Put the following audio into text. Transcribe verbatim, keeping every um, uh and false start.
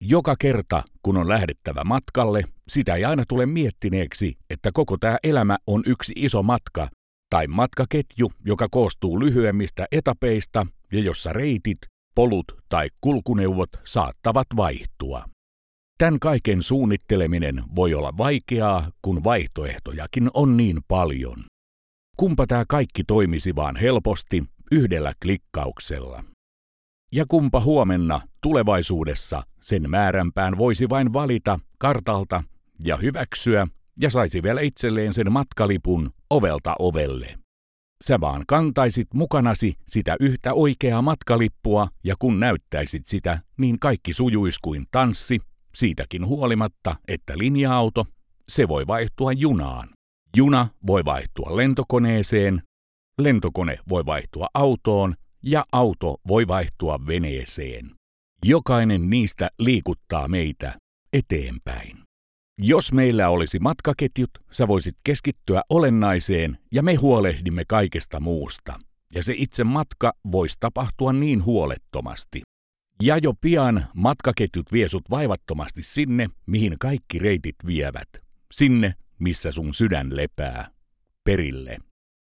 Joka kerta, kun on lähdettävä matkalle, sitä ei aina tule miettineeksi, että koko tämä elämä on yksi iso matka tai matkaketju, joka koostuu lyhyemmistä etapeista ja jossa reitit, polut tai kulkuneuvot saattavat vaihtua. Tämän kaiken suunnitteleminen voi olla vaikeaa, kun vaihtoehtojakin on niin paljon. Kumpa tämä kaikki toimisi vaan helposti yhdellä klikkauksella. Ja kumpa huomenna tulevaisuudessa sen määränpään voisi vain valita kartalta ja hyväksyä ja saisi vielä itselleen sen matkalipun ovelta ovelle. Sä vaan kantaisit mukanasi sitä yhtä oikeaa matkalippua ja kun näyttäisit sitä, niin kaikki sujuisi kuin tanssi, siitäkin huolimatta, että linja-auto, se voi vaihtua junaan. Juna voi vaihtua lentokoneeseen, lentokone voi vaihtua autoon ja auto voi vaihtua veneeseen. Jokainen niistä liikuttaa meitä eteenpäin. Jos meillä olisi matkaketjut, sä voisit keskittyä olennaiseen ja me huolehdimme kaikesta muusta. Ja se itse matka voisi tapahtua niin huolettomasti. Ja jo pian matkaketjut vie sut vaivattomasti sinne, mihin kaikki reitit vievät. Sinne, missä sun sydän lepää. Perille.